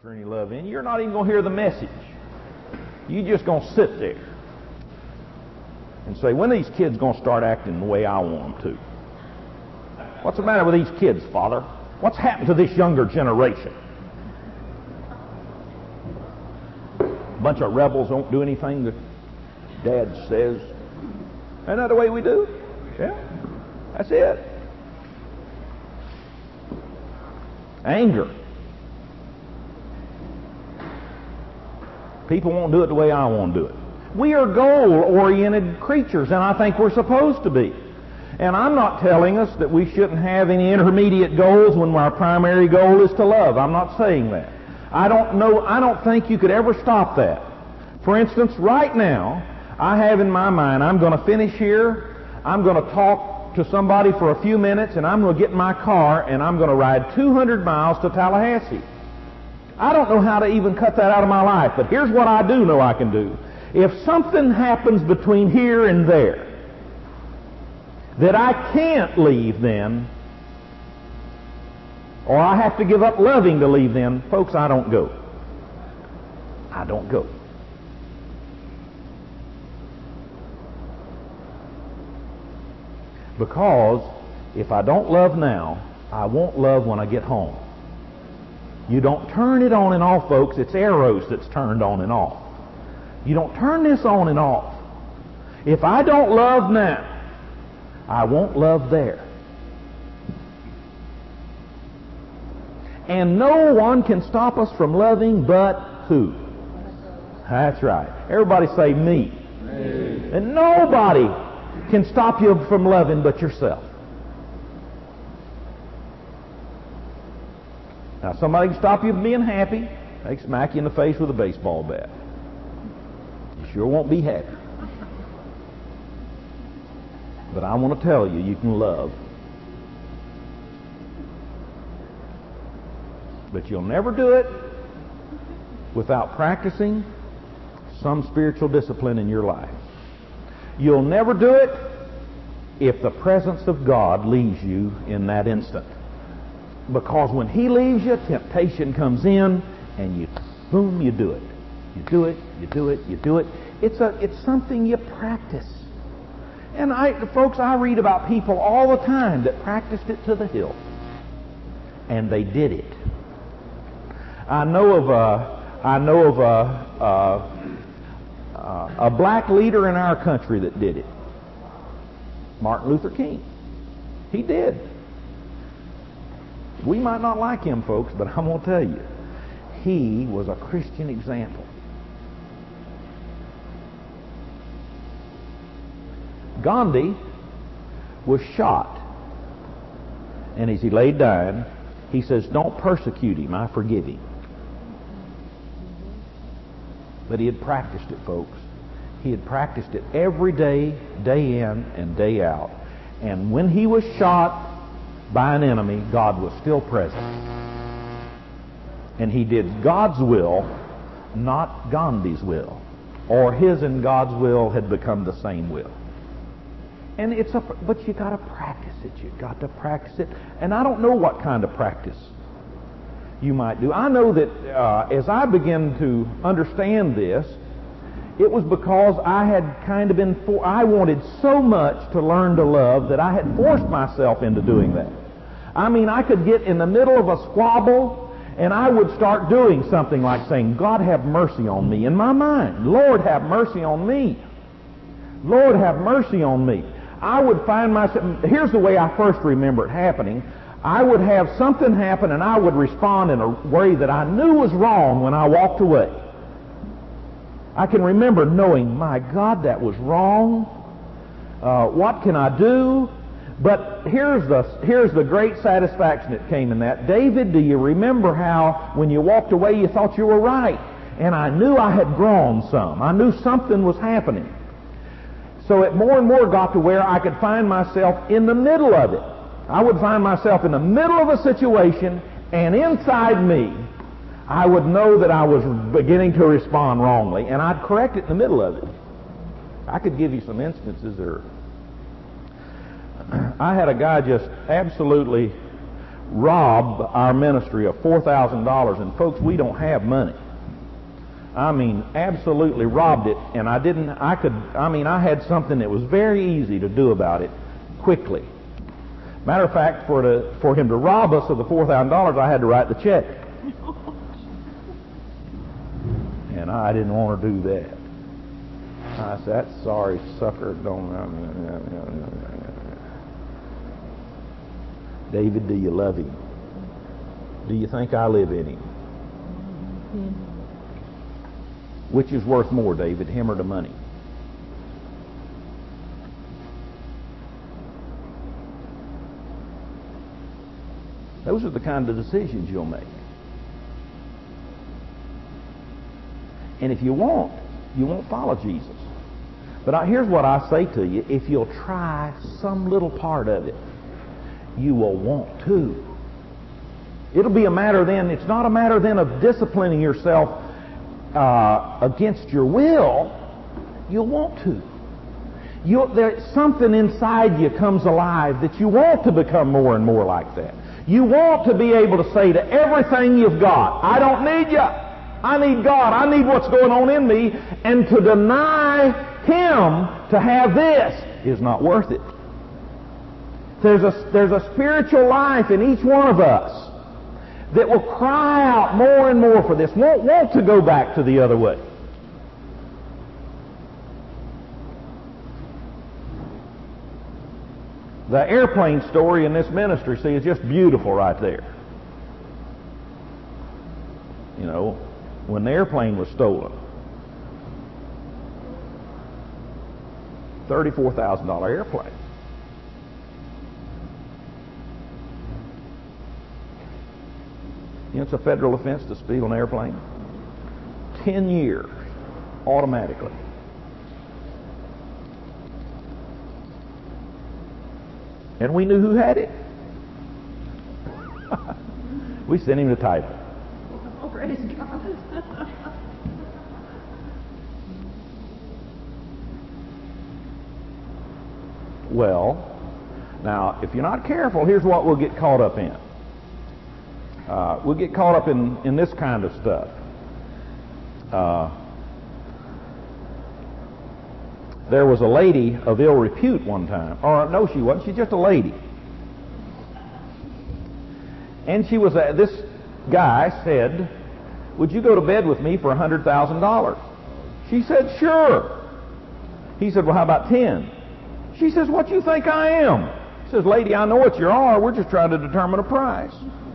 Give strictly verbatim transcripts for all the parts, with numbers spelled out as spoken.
filter any love in. You're not even going to hear the message. You're just going to sit there and say, when are these kids going to start acting the way I want them to? What's the matter with these kids, Father? What's happened to this younger generation? A bunch of rebels don't do anything that Dad says. Isn't that the way we do? Yeah, that's it. Anger. People won't do it the way I want to do it. We are goal-oriented creatures, and I think we're supposed to be. And I'm not telling us that we shouldn't have any intermediate goals when our primary goal is to love. I'm not saying that. I don't know, I don't think you could ever stop that. For instance, right now, I have in my mind, I'm going to finish here, I'm going to talk to somebody for a few minutes, and I'm going to get in my car, and I'm going to ride two hundred miles to Tallahassee. I don't know how to even cut that out of my life, but here's what I do know I can do. If something happens between here and there that I can't leave then, or I have to give up loving to leave then, folks, I don't go. I don't go. Because if I don't love now, I won't love when I get home. You don't turn it on and off, folks. It's arrows that's turned on and off. You don't turn this on and off. If I don't love now, I won't love there. And no one can stop us from loving but who? That's right. Everybody say me. Me. And nobody can stop you from loving but yourself. Now, somebody can stop you from being happy. They can smack you in the face with a baseball bat. You sure won't be happy. But I want to tell you, you can love. But you'll never do it without practicing some spiritual discipline in your life. You'll never do it if the presence of God leaves you in that instant. Because when He leaves you, temptation comes in, and you, boom, you do it. You do it, you do it, you do it. It's a, it's something you practice. And I, folks, I read about people all the time that practiced it to the hilt. And they did it. I know of a, I know of a, a, a, a black leader in our country that did it. Martin Luther King. He did. We might not like him, folks, but I'm going to tell you, he was a Christian example. Gandhi was shot, and as he laid dying, he says, "Don't persecute him, I forgive him." But he had practiced it, folks. He had practiced it every day, day in and day out. And when he was shot by an enemy, God was still present. And he did God's will, not Gandhi's will. Or his and God's will had become the same will. And it's a, but you got to practice it. You got to practice it. And I don't know what kind of practice you might do. I know that uh, as I began to understand this, it was because I had kind of been, for, I wanted so much to learn to love that I had forced myself into doing that. I mean, I could get in the middle of a squabble and I would start doing something like saying, "God have mercy on me," in my mind. "Lord have mercy on me. Lord have mercy on me." I would find myself, here's the way I first remember it happening. I would have something happen and I would respond in a way that I knew was wrong when I walked away. I can remember knowing, my God, that was wrong. Uh, what can I do? But here's the, here's the great satisfaction that came in that. David, do you remember how when you walked away you thought you were right? And I knew I had grown some. I knew something was happening. So it more and more got to where I could find myself in the middle of it. I would find myself in the middle of a situation, and inside me, I would know that I was beginning to respond wrongly, and I'd correct it in the middle of it. I could give you some instances there. I had a guy just absolutely robbed our ministry of four thousand dollars, and folks, we don't have money. I mean, absolutely robbed it, and I didn't, I could, I mean, I had something that was very easy to do about it quickly. Matter of fact, for, to, for him to rob us of the four thousand dollars, I had to write the check. And I didn't want to do that. I said, that sorry sucker don't... David, do you love him? Do you think I live in him? Mm-hmm. Which is worth more, David, him or the money? Those are the kind of decisions you'll make. And if you won't, you won't follow Jesus. But I, here's what I say to you. If you'll try some little part of it, you will want to. It'll be a matter then, it's not a matter then of disciplining yourself uh, against your will. You'll want to. You'll, there, something inside you comes alive that you want to become more and more like that. You want to be able to say to everything you've got, I don't need you. I need God. I need what's going on in me. And to deny Him to have this is not worth it. There's a, there's a spiritual life in each one of us that will cry out more and more for this, won't want to go back to the other way. The airplane story in this ministry, see, is just beautiful right there. You know, when the airplane was stolen, thirty-four thousand dollars airplane. You know, it's a federal offense to steal an airplane. Ten years, automatically. And we knew who had it. We sent him the title. Oh, praise God. Well, now, if you're not careful, here's what we'll get caught up in. Uh, we'll get caught up in, in this kind of stuff. Uh, there was a lady of ill repute one time. Or, no, she wasn't. She's just a lady. And she was, uh, this guy said, would you go to bed with me for one hundred thousand dollars? She said, sure. He said, well, how about ten? She says, what do you think I am? He says, lady, I know what you are. We're just trying to determine a price.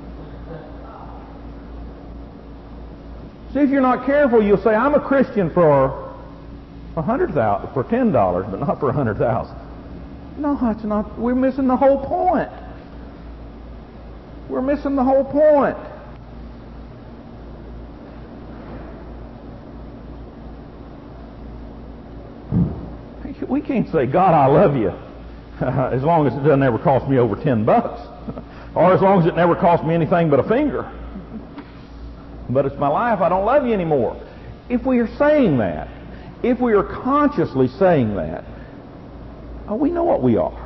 See, if you're not careful, you'll say, I'm a Christian for a hundred thousand, for ten dollars, but not for a hundred thousand. No, that's not. We're missing the whole point. We're missing the whole point. We can't say, God, I love you, as long as it doesn't ever cost me over ten bucks, or as long as it never cost me anything but a finger. But it's my life. I don't love you anymore. If we are saying that, if we are consciously saying that, oh, we know what we are.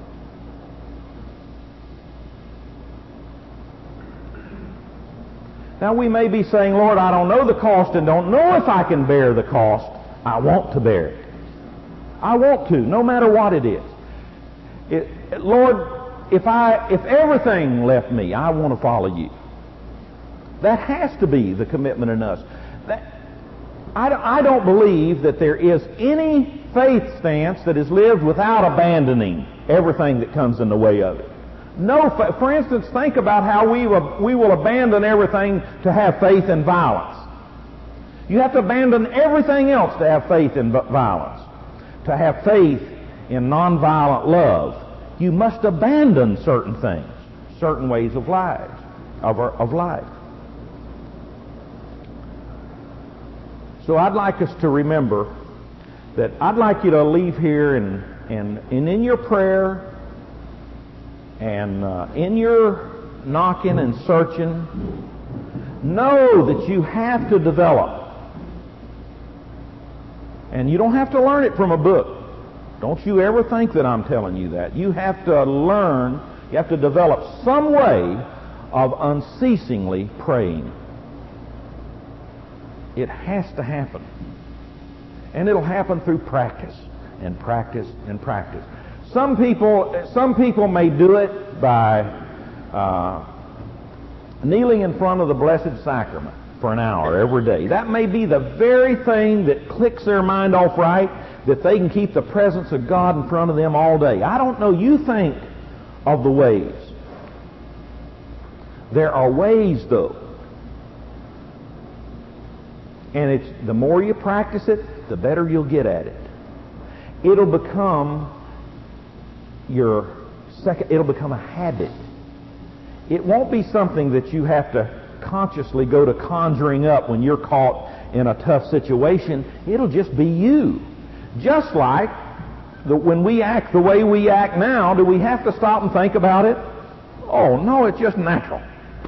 Now, we may be saying, Lord, I don't know the cost and don't know if I can bear the cost. I want to bear it. I want to, no matter what it is. It, Lord, if I, if everything left me, I want to follow you. That has to be the commitment in us. That, I, I don't believe that there is any faith stance that is lived without abandoning everything that comes in the way of it. No, for instance, think about how we will, we will abandon everything to have faith in violence. You have to abandon everything else to have faith in violence. To have faith in nonviolent love, you must abandon certain things, certain ways of life, of, of life. So I'd like us to remember that I'd like you to leave here and, and, and in your prayer and uh, in your knocking and searching, know that you have to develop. And you don't have to learn it from a book. Don't you ever think that I'm telling you that. You have to learn, you have to develop some way of unceasingly praying. It has to happen. And it'll happen through practice and practice and practice. Some people, some people may do it by uh, kneeling in front of the Blessed Sacrament for an hour every day. That may be the very thing that clicks their mind off right, that they can keep the presence of God in front of them all day. I don't know. You think of the ways. There are ways, though. And it's the more you practice it, the better you'll get at it. It'll become your second, it'll become a habit. It won't be something that you have to consciously go to conjuring up when you're caught in a tough situation. It'll just be you. Just like the, when we act the way we act now, do we have to stop and think about it? Oh, no, it's just natural.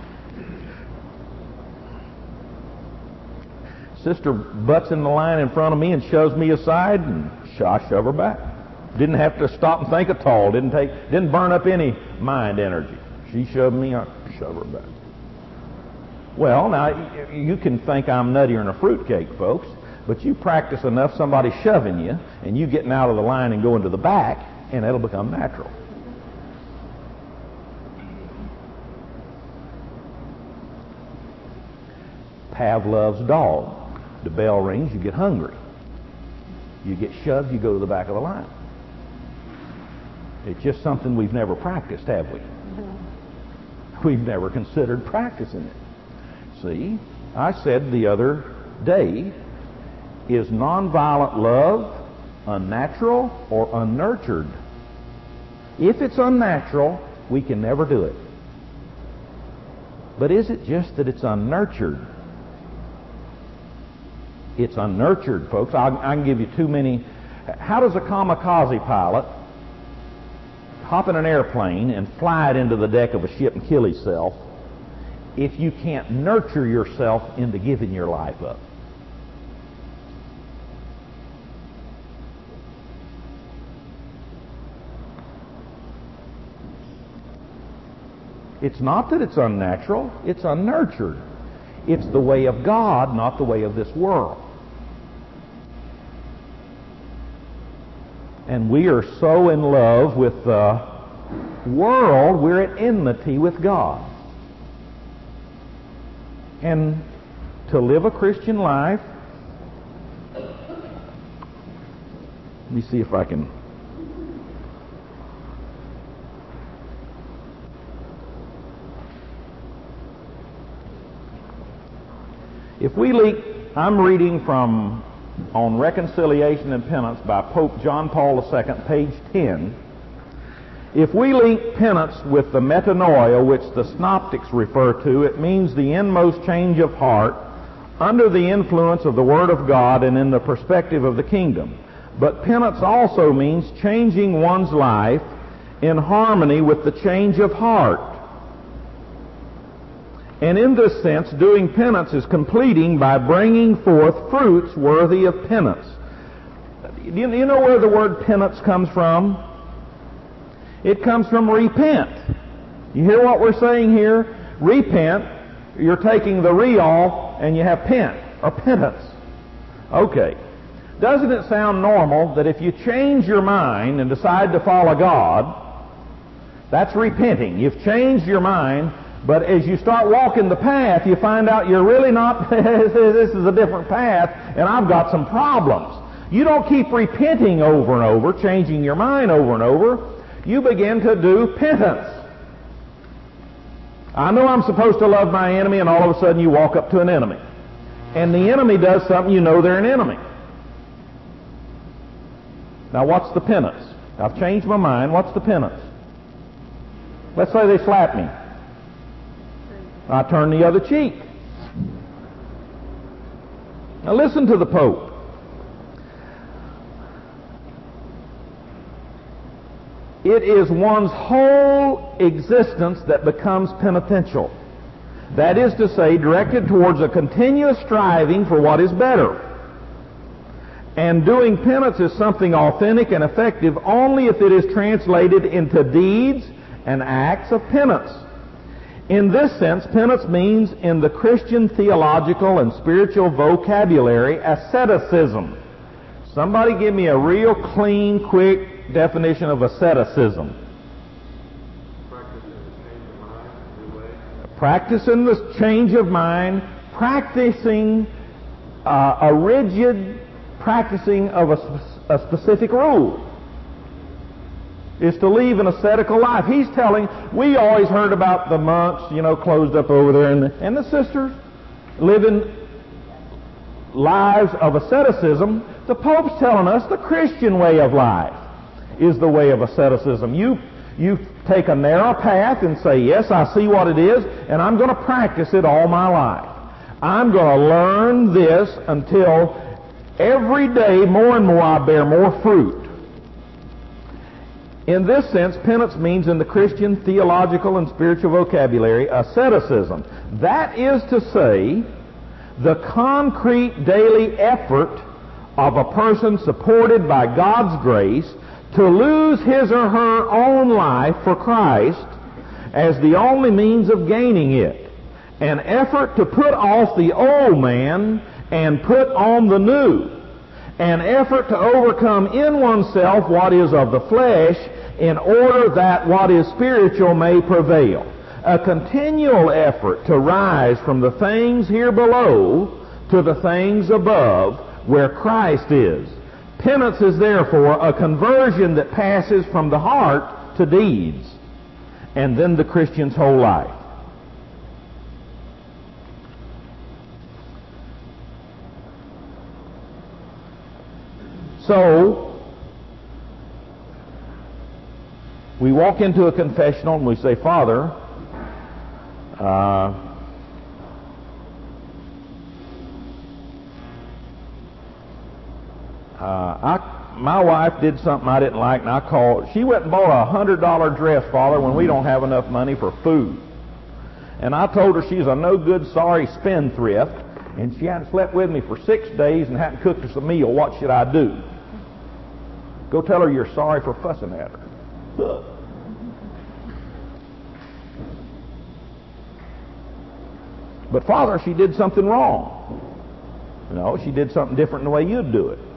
Sister butts in the line in front of me and shoves me aside, and I shove her back. Didn't have to stop and think at all. Didn't take, didn't burn up any mind energy. She shoved me, I shove her back. Well, now, you can think I'm nuttier than a fruitcake, folks, but you practice enough somebody shoving you, and you getting out of the line and going to the back, and it'll become natural. Pavlov's dog. The bell rings, you get hungry. You get shoved, you go to the back of the line. It's just something we've never practiced, have we? We've never considered practicing it. See, I said the other day, is nonviolent love unnatural or unnurtured? If it's unnatural, we can never do it. But is it just that it's unnurtured? It's unnurtured, folks. I, I can give you too many. How does a kamikaze pilot hop in an airplane and fly it into the deck of a ship and kill himself if you can't nurture yourself into giving your life up? It's not that it's unnatural, it's unnurtured. It's the way of God, not the way of this world. And we are so in love with the world, we're at enmity with God. And to live a Christian life, let me see if I can. If we leak, I'm reading from On Reconciliation and Penance by Pope John Paul the Second, page ten. If we link penance with the metanoia, which the Synoptics refer to, it means the inmost change of heart under the influence of the Word of God and in the perspective of the kingdom. But penance also means changing one's life in harmony with the change of heart. And in this sense, doing penance is completing by bringing forth fruits worthy of penance. You, you know where the word penance comes from? It comes from repent. You hear what we're saying here? Repent. You're taking the re off and you have pent, or penance. Okay. Doesn't it sound normal that if you change your mind and decide to follow God, that's repenting. You've changed your mind, but as you start walking the path, you find out you're really not, this is a different path, and I've got some problems. You don't keep repenting over and over, changing your mind over and over. You begin to do penance. I know I'm supposed to love my enemy, and all of a sudden you walk up to an enemy. And the enemy does something, you know they're an enemy. Now what's the penance? I've changed my mind, what's the penance? Let's say they slap me. I turn the other cheek. Now listen to the Pope. It is one's whole existence that becomes penitential. That is to say, directed towards a continuous striving for what is better. And doing penance is something authentic and effective only if it is translated into deeds and acts of penance. In this sense, penance means, in the Christian theological and spiritual vocabulary, asceticism. Somebody give me a real clean, quick definition of asceticism. Practicing the change of mind, practicing uh, a rigid practicing of a, a specific rule, is to leave an ascetical life. He's telling, we always heard about the monks, you know, closed up over there, and the, and the sisters living lives of asceticism. The Pope's telling us the Christian way of life is the way of asceticism. You You take a narrow path and say, yes, I see what it is, and I'm going to practice it all my life. I'm going to learn this until every day more and more I bear more fruit. In this sense, penance means, in the Christian theological and spiritual vocabulary, asceticism. That is to say, the concrete daily effort of a person supported by God's grace to lose his or her own life for Christ as the only means of gaining it. An effort to put off the old man and put on the new. An effort to overcome in oneself what is of the flesh in order that what is spiritual may prevail. A continual effort to rise from the things here below to the things above where Christ is. Penance is therefore a conversion that passes from the heart to deeds, and then the Christian's whole life. So, we walk into a confessional and we say, Father, uh, uh, I, my wife did something I didn't like, and I called. She went and bought a one hundred dollar dress, Father, when we don't have enough money for food. And I told her she's a no-good, sorry spendthrift, and she hadn't slept with me for six days and hadn't cooked us a meal. What should I do? Go tell her you're sorry for fussing at her. But Father, she did something wrong. No, she did something different than the way you'd do it.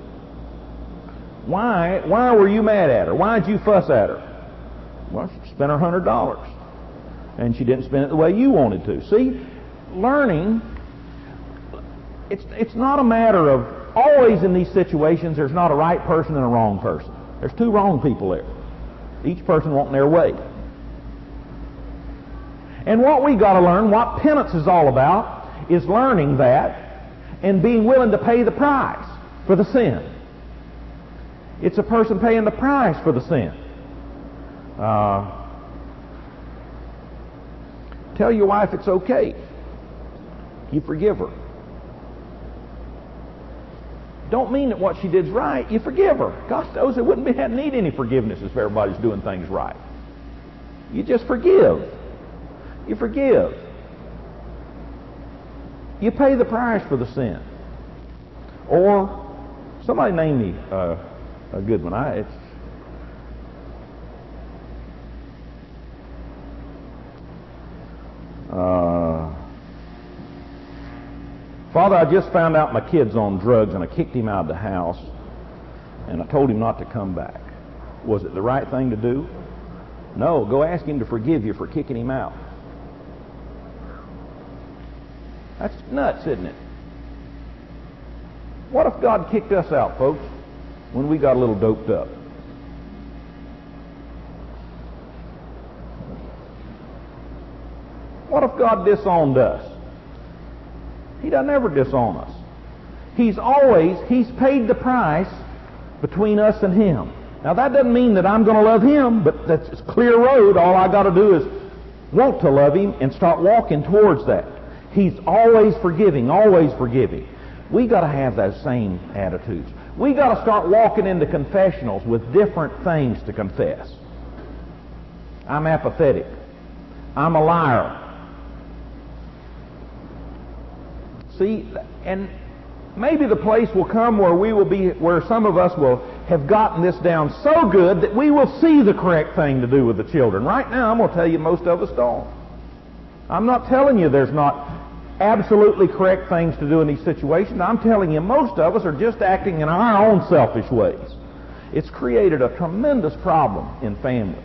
Why? Why were you mad at her? Why did you fuss at her? Well, she spent her one hundred dollars. And she didn't spend it the way you wanted to. See, learning, it's, it's not a matter of, always in these situations, there's not a right person and a wrong person. There's two wrong people there. Each person wanting their way. And what we got to learn, what penance is all about, is learning that and being willing to pay the price for the sin. It's a person paying the price for the sin. Uh, tell your wife it's okay. You forgive her. Don't mean that what she did's right. You forgive her. Gosh knows it wouldn't be, need any forgiveness if everybody's doing things right. You just forgive. You forgive. You pay the price for the sin. Or somebody name me uh, a good one. I, it's, uh, Father, I just found out my kid's on drugs, and I kicked him out of the house, and I told him not to come back. Was it the right thing to do? No. Go ask him to forgive you for kicking him out. That's nuts, isn't it? What if God kicked us out, folks, when we got a little doped up? What if God disowned us? He doesn't ever disown us. He's always, He's paid the price between us and Him. Now that doesn't mean that I'm going to love Him, but that's a clear road. All I got to do is want to love Him and start walking towards that. He's always forgiving, always forgiving. We got to have those same attitudes. We got to start walking into confessionals with different things to confess. I'm apathetic. I'm a liar. See, and maybe the place will come where we will be, where some of us will have gotten this down so good that we will see the correct thing to do with the children. Right now, I'm going to tell you, most of us don't. I'm not telling you there's not absolutely correct things to do in these situations. I'm telling you most of us are just acting in our own selfish ways. It's created a tremendous problem in families.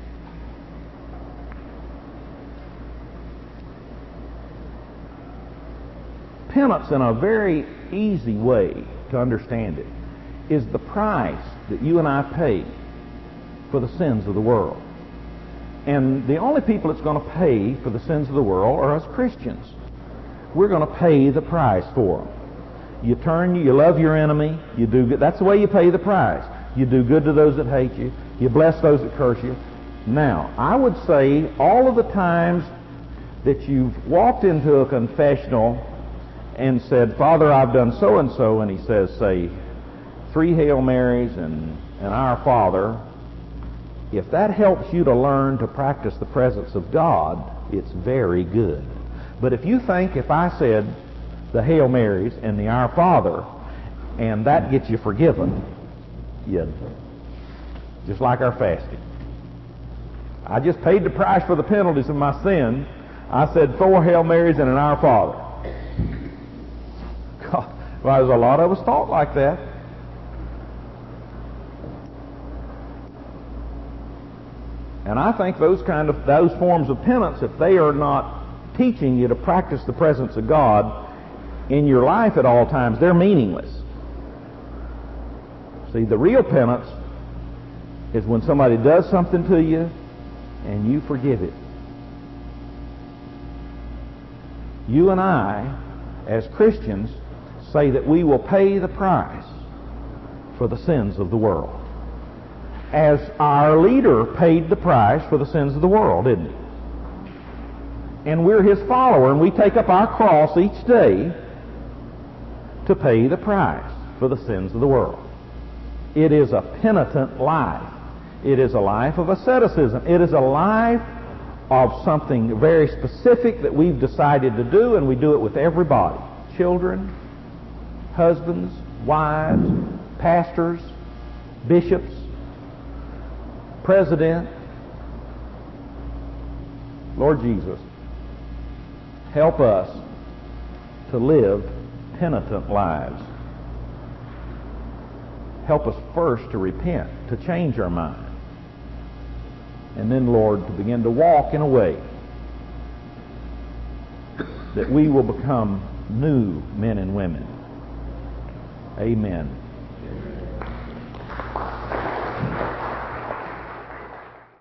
Penance, in a very easy way to understand it, is the price that you and I pay for the sins of the world. And the only people that's going to pay for the sins of the world are us Christians. We're going to pay the price for them. You turn, you love your enemy, you do good. That's the way you pay the price. You do good to those that hate you. You bless those that curse you. Now, I would say all of the times that you've walked into a confessional and said, Father, I've done so and so, and he says, say, three Hail Marys and an Our Father, if that helps you to learn to practice the presence of God, it's very good. But if you think if I said the Hail Marys and the Our Father, and that gets you forgiven, you, just like our fasting. I just paid the price for the penalties of my sin. I said four Hail Marys and an Our Father. God, well, there's a lot of us thought like that. And I think those kind of those forms of penance, if they are not teaching you to practice the presence of God in your life at all times, they're meaningless. See, the real penance is when somebody does something to you and you forgive it. You and I, as Christians, say that we will pay the price for the sins of the world. As our leader paid the price for the sins of the world, didn't he? And we're his follower, and we take up our cross each day to pay the price for the sins of the world. It is a penitent life. It is a life of asceticism. It is a life of something very specific that we've decided to do, and we do it with everybody. Children, husbands, wives, pastors, bishops, president. Lord Jesus, help us to live penitent lives. Help us first to repent, to change our mind. And then, Lord, to begin to walk in a way that we will become new men and women. Amen.